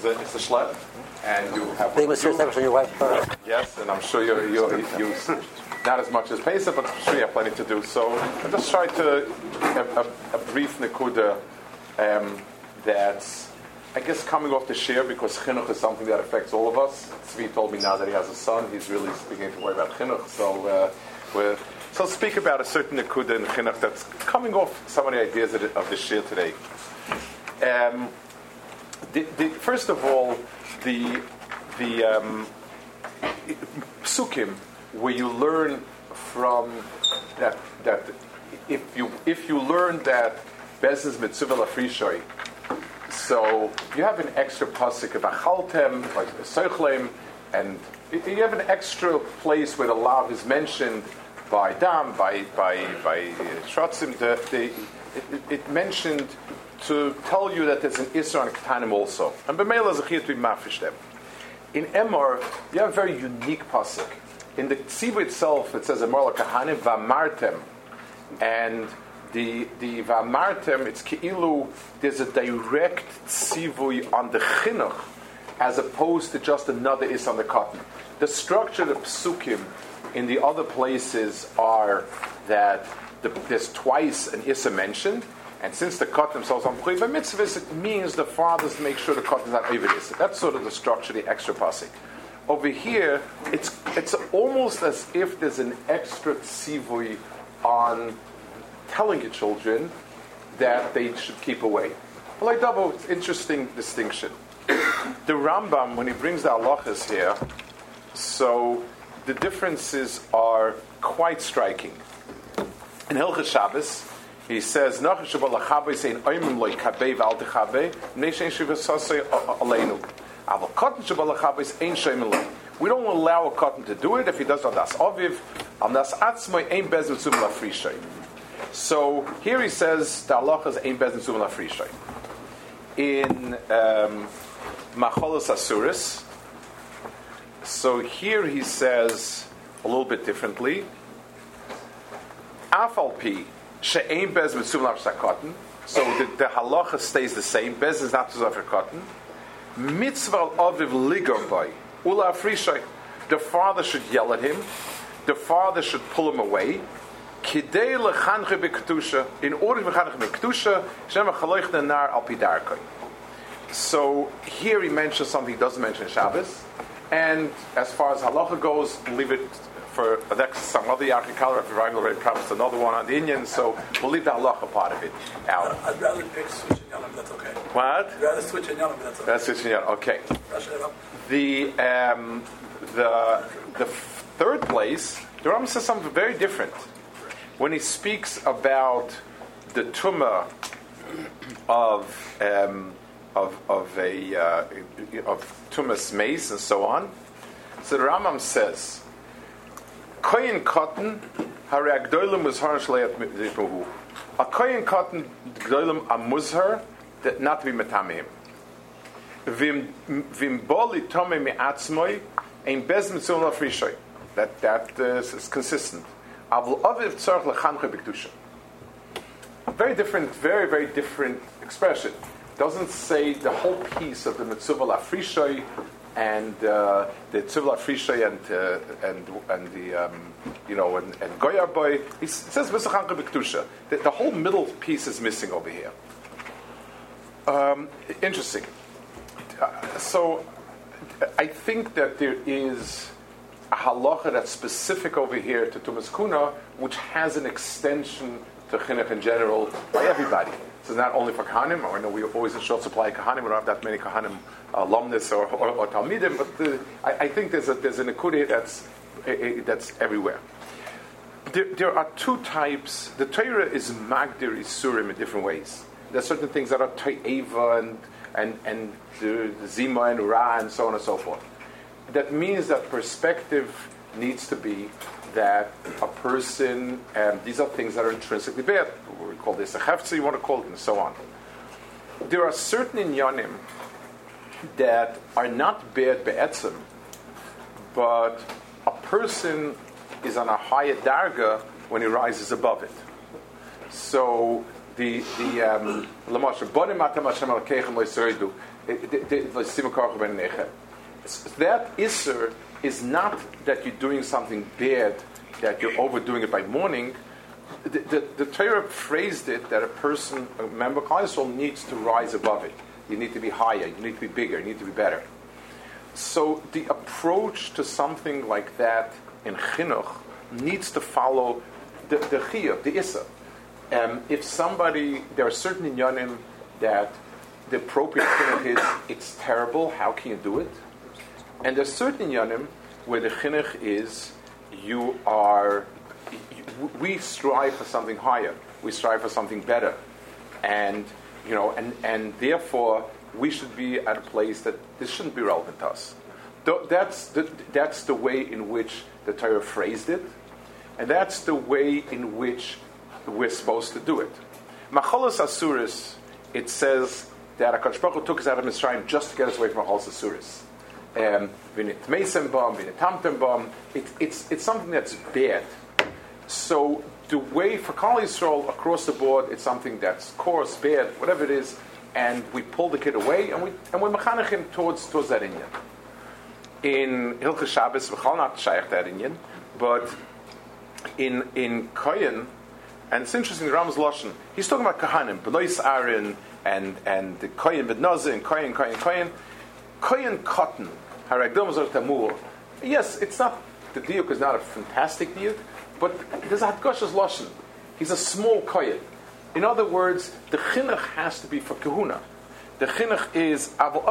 it's a schlep, and you have. They must service on your wife. Yes, and I'm sure you not as much as Pesach, but I'm sure you have plenty to do. So I just tried to a brief nekuda that's, I guess, coming off the share, because chinuch is something that affects all of us. Tzvi told me now that he has a son, he's really beginning to worry about chinuch. So so I'll speak about a certain nekuda in chinuch that's coming off some of the ideas of the share today. First of all, the psukim, where you learn from that if you learn that Bezos mitzvah lafrishoy, so you have an extra pasuk of achaltem, like sochlem, and you have an extra place where the law is mentioned by dam, by shrotzim. It mentioned to tell you that there's an isra on ketanim also, and b'meila zechir to be mafish them. In Emor, you have a very unique pasuk. In the tzivui itself, it says Emor lakahanim v'amartem, and the v'amartem, it's keilu, there's a direct tzivui on the chinuch, as opposed to just another is on the cotton. The structure of the psukim in the other places are that there's twice an issa mentioned, and since the cotton themselves are mechuyev mitzvahs, it means the fathers make sure the cotton is not over issa. That's sort of the structure, the extra pasuk. Over here, it's almost as if there's an extra tzivui on telling your children that they should keep away. Well, like double, it's interesting distinction. The Rambam, when he brings the halachas here, so the differences are quite striking. In Hilchos Shabbos, he says, "Nach shabal chabe sein oimim loy kabei v'al techabei, neishen shivasasei aleinu." Aval cotton shabal chabe is ein shoyim loy. We don't allow a cotton to do it if he does not das aviv, al das atzmoi ein bez mitzum lafrishay. So here he says the halacha is ein bez mitzum lafrishay. In Macholos Asuris, so here he says a little bit differently. Afal pi she'ein bez mitzum lafrishay. So the halacha stays the same. Bez is not to suffer cotton. Mitzvah aviv ligor by ula afrishay. The father should yell at him. The father should pull him away. Kidei lechanche b'kedusha. In order to lechanche b'kedusha, shem chaloich denar al pidarkoi. So here he mentions something he doesn't mention in Shabbos, and as far as halacha goes, leave it for some other Yarkei Kallah. If Ragnar already promised another one on the Indian, so we'll leave the halacha part of it out. I'd rather pick switch and yalam, that's okay. What? I'd rather switch and yalam, that's okay. That's switch and yalam. Okay. The third place, the Rambam says something very different when he speaks about the tumah of tumas mace and so on. So the Rambam says, "Koyin cotton haragdolim was harsh leyat mitmuhu." A koyin cotton gdolim a muzhar that not to be metamim. Vim boli tome me'atzmoi ein bez mitzvah lafrishay. That is consistent. Avul aviv tzarich lechanche b'kedusha. Very different, very very different expression. Doesn't say the whole piece of the mitzvah lafrishay and the mitzvah lafrishay and the and goyar boy. It says v'sachancha b'kedusha. The whole middle piece is missing over here. Interesting. So I think that there is a halacha that's specific over here to Tumas Kuna, which has an extension to chinuch in general by everybody. So it's not only for Kahanim. I know we always in short supply of Kahanim. We don't have that many Kahanim alumnus or Talmidim, but I think there's an nekudah that's everywhere. There are two types. The Torah is magdir isurim in different ways. There are certain things that are to'eva and the zima and ra and so on and so forth. That means that perspective needs to be that a person, these are things that are intrinsically bad. We call this a hefza, you want to call it, and so on. There are certain inyanim that are not bad be'etzim, but a person is on a higher darga when he rises above it. So That isser is not that you're doing something bad, that you're overdoing it by mourning. The Torah phrased it that a member of Klal Yisrael needs to rise above it. You need to be higher, you need to be bigger, you need to be better. So the approach to something like that in chinuch needs to follow the chiyuv, the issa. There are certain inyanim that the appropriate chinuch is, it's terrible, how can you do it? And there's certain inyanim where the chinuch is, we strive for something higher, we strive for something better, and therefore we should be at a place that this shouldn't be relevant to us. That's the way in which the Torah phrased it, and that's the way in which we're supposed to do it. Macholos Asuris, it says that HaKadosh Baruch Hu took us out of Mitzrayim just to get us away from Macholos Asuris. It's something that's bad. So the way for Klal Yisrael across the board, it's something that's coarse, bad, whatever it is, and we pull the kid away and we mechanech him towards that inyan. In Hilchos Shabbos, we call not shaykh that inyan, but in Kohen, and it's interesting, the Ram's Lashon, he's talking about Kohanim, Benois Aaron, and the Kohen Bednazir, and Kohen Cotton, Haragdom Zor Tamur. Yes, it's not, the diuk is not a fantastic diuk, but there's a Hadgash's Lashon. He's a small Kohen. In other words, the chinuch has to be for kahuna. The chinuch is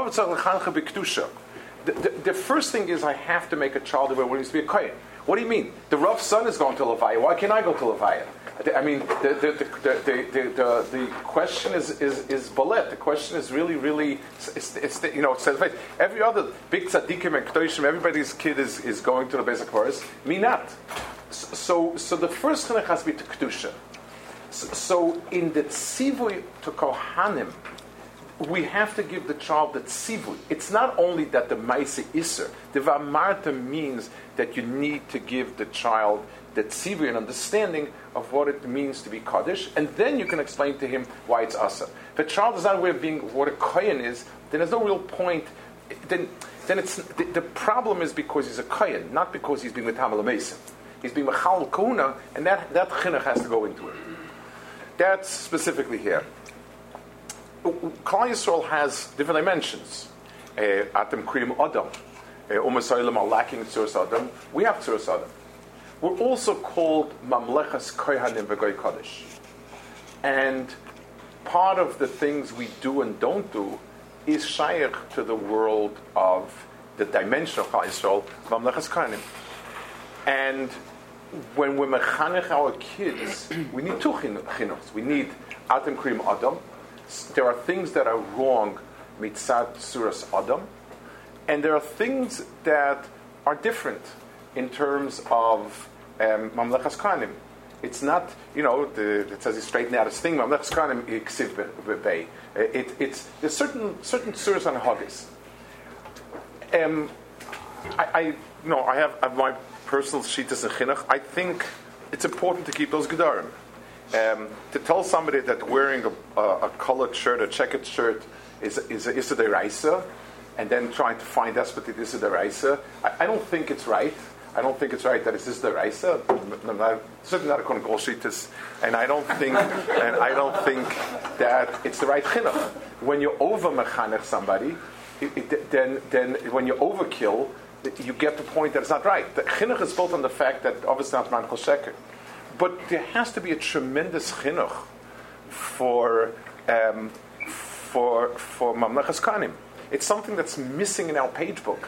the first thing is I have to make a child aware what needs to be a kohen. What do you mean? The Rav's son is going to Levaya. Why can't I go to Levaya? I mean, the question is ballet. The question is really. It says every other big tzaddikim and kedoshim, everybody's kid is going to the Beis HaKvaros. Me not. So the first chinuch has to be to kedusha. So in the tzivui to Kohanim, we have to give the child the tzivui. It's not only that the ma'aseh iser. The vamarta means that you need to give the child the tzivui, an understanding of what it means to be kaddish, and then you can explain to him why it's asa. If a child is not aware of being what a kohen is, then there's no real point. Then it's the problem is because he's a kohen, not because he's being metamal l'mesim. He's being mechal kuna, and that chinuch has to go into it. That's specifically here. Klal Yisrael has different dimensions. Atem kriyim adam, u'masaylim are lacking tzuras adam. We have tzuras adam. We're also called mamlechas kohanim v'goy kodesh, and part of the things we do and don't do is shaykh to the world of the dimension of Klal Yisrael, mamlechas kohanim, and when we mechanech our kids, we need two chinuchs. We need atem kriyim adam. There are things that are wrong mitzad suras adam, and there are things that are different in terms of mamlechas kohanim. It's not, it says he straightened out his thing. Mamlechas kohanim iksiv b'bei. It's there's certain suras and hagis. I have my personal shittas and chinuch. I think it's important to keep those gedarim. To tell somebody that wearing a colored shirt, a checkered shirt, is a deraisa, and then trying to find that's what it is a deraisa, I don't think it's right. I don't think it's right that it's this deraisa. Certainly not according to all shittas, and I don't think that it's the right chinuch. When you over mechanech somebody, then when you overkill, you get the point that it's not right. The chinuch is built on the fact that obviously not man kol sheker. But there has to be a tremendous chinuch for mamlechas kohanim. It's something that's missing in our page book.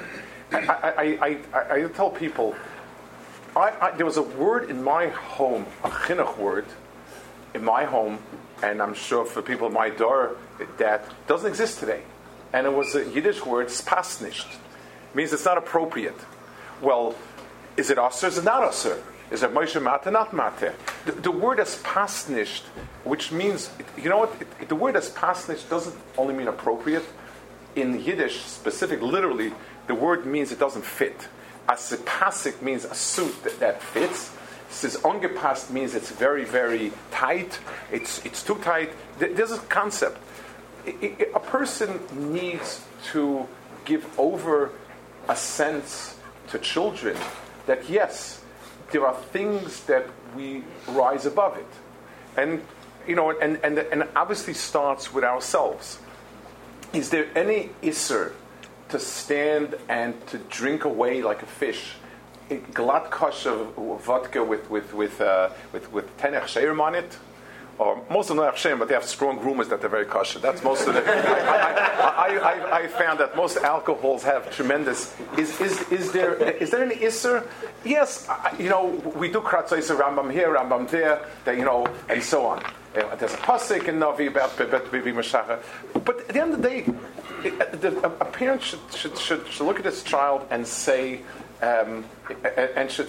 I tell people, there was a word in my home, a chinuch word, in my home, and I'm sure for people in my door, that doesn't exist today. And it was a Yiddish word, spasnisht. Means it's not appropriate. Well, is it aser? Is it not aser? Is it Moshe Mate, not Mate? The word as pasnisht, which means, the word as pasnisht doesn't only mean appropriate. In Yiddish, specific, literally, the word means it doesn't fit. As pasik means a suit that fits. Says ungepasst means it's very, very tight. It's too tight. There's a concept. A person needs to give over a sense to children that yes, there are things that we rise above it, and and obviously starts with ourselves. Is there any isser to stand and to drink away like a fish, a glatt kosher vodka with tenech sherim on it? Or most of them are shame, but they have strong rumors that they're very kosher. That's most of the. I found that most alcohols have tremendous. Is there any isser? Yes, we do kratzos Rambam here, Rambam there, and so on. There's a pasuk in Navi about Bibi Mashacha. But at the end of the day, a parent should look at his child and say, that's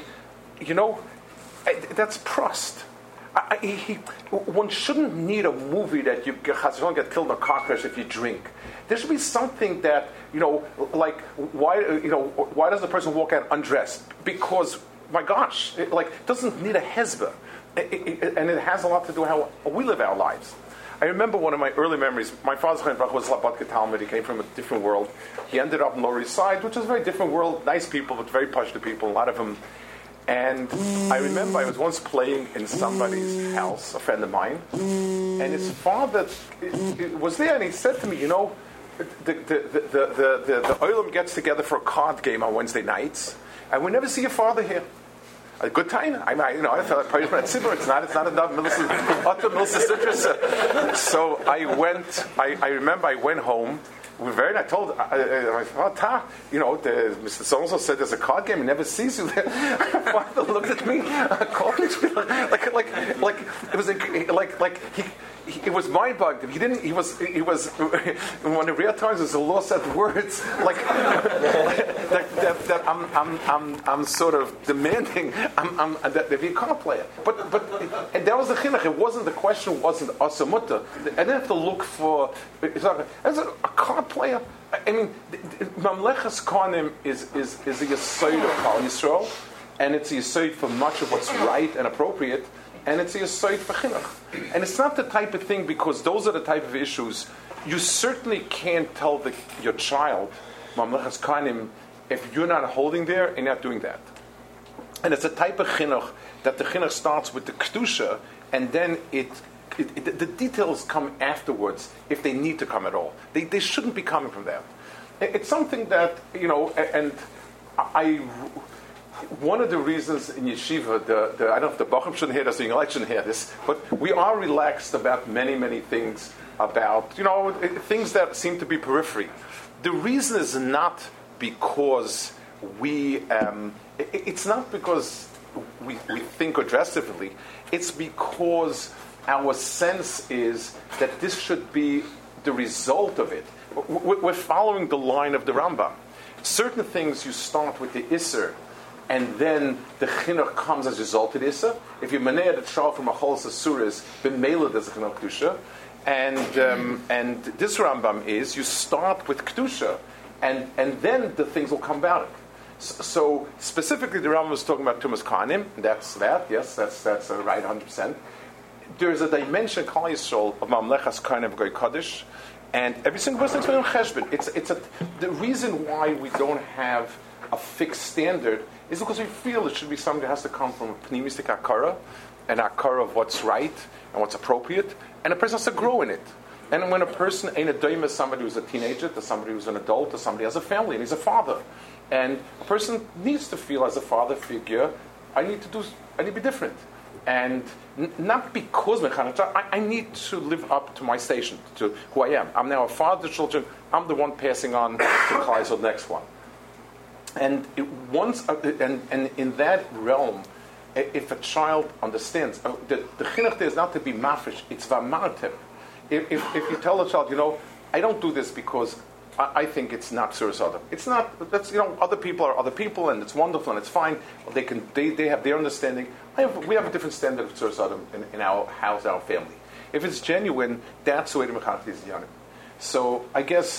Prost. One shouldn't need a movie that you get killed in a car crash if you drink. There should be something that like why does the person walk out undressed? Because my gosh, it doesn't need a hezbollah, and it has a lot to do with how we live our lives. I remember one of my early memories. My father's Chaim was Labatka Talmud. He came from a different world. He ended up in Lower East Side, which is a very different world. Nice people, but very pashto people. A lot of them. And I remember I was once playing in somebody's house, a friend of mine, and his father was there, and he said to me, the Olam gets together for a card game on Wednesday nights, and we never see your father here. A good time. I felt like it's not enough. So I went. I remember I went home. I told my father, Mr. So-and-so said there's a card game. He never sees you there. My father looked at me, called me, it was mind bugged. He didn't. He was. One of the rare times was a lost at words, that I'm sort of demanding. I'm that be a card player. But and that was the chinuch. It wasn't the question. Wasn't asa mutter. I didn't have to look for. As a card player. I mean, Mamlechas Kohanim is a yesod of Klal Yisrael, and it's a yesod for much of what's right and appropriate. And it's a yesod for chinuch. And it's not the type of thing, because those are the type of issues you certainly can't tell your child, Mamlechas Kohanim, if you're not holding there and not doing that. And it's a type of chinuch that the chinuch starts with the kedusha, and then the details come afterwards if they need to come at all. They shouldn't be coming from that. It's something that, one of the reasons in yeshiva, I don't know if the Bacham shouldn't hear this, the English shouldn't hear this, but we are relaxed about many, many things, about, things that seem to be periphery. The reason is not because it's not because we think or dress differently, it's because our sense is that this should be the result of it. We're following the line of the Rambam. Certain things you start with the Isser, and then the chinuch comes as a result of the Isser. If you maneh the child from a whole Asuras, ben Mela there's a chinuch Kedusha. And this Rambam is, you start with Kedusha, and then the things will come about it. So specifically the Rambam was talking about Tumas Kohanim, that's right 100%. There's a dimension in Klal Yisrael of Mamlechas Kohanim Goy Kodesh, and every single person is on cheshbon. The reason why we don't have a fixed standard is because we feel it should be something that has to come from a pnimistic akara, an akara of what's right and what's appropriate, and a person has to grow in it. And when a person ain't a doim as somebody who's a teenager, to somebody who's an adult, to somebody who has a family and he's a father, and a person needs to feel as a father figure, I need to be different. And not because I need to live up to my station, to who I am. I'm now a father to children. I'm the one passing on to Klal Yisrael, the next one. And in that realm, if a child understands, the chinuch there is not to be mafish, it's v'amartem. If you tell a child, I don't do this because I think it's not Suras Adam. It's not. That's other people are other people, and it's wonderful and it's fine. They have their understanding. We have a different standard of Suras Adam in our house, our family. If it's genuine, that's the way the mechanech is yanim. So I guess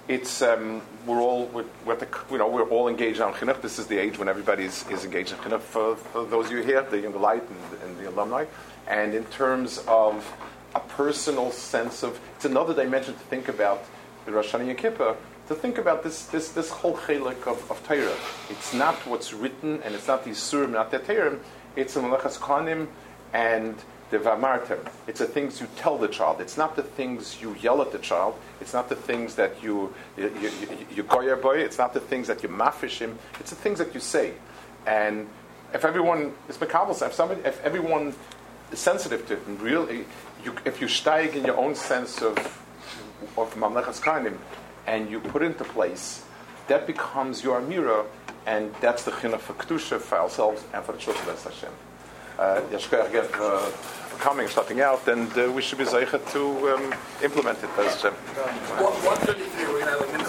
it's we're all engaged on chinuch. This is the age when everybody is engaged in chinuch. For those of you here, the younger light and the alumni, and in terms of a personal sense of, it's another dimension to think about the Rosh Hashanah Yom Kippur, to think about this whole chelik of Torah. It's not what's written, and it's not the Yisurim, not the Torah. It's the Melechas Kohanim and the Vamartem. It's the things you tell the child. It's not the things you yell at the child. It's not the things that you goyer boy. It's not the things that you mafish him. It's the things that you say. And if everyone is mekabel, if everyone is sensitive to it, and really, if you steig in your own sense of Mamlechas Kohanim, and you put it into place, that becomes your mirror, and that's the chinuch for kedusha for ourselves and for the children of Hashem. Yashkoyach again for coming, starting out, and we should be zeicha to implement it as Hashem. 1:33. We're gonna have a minute.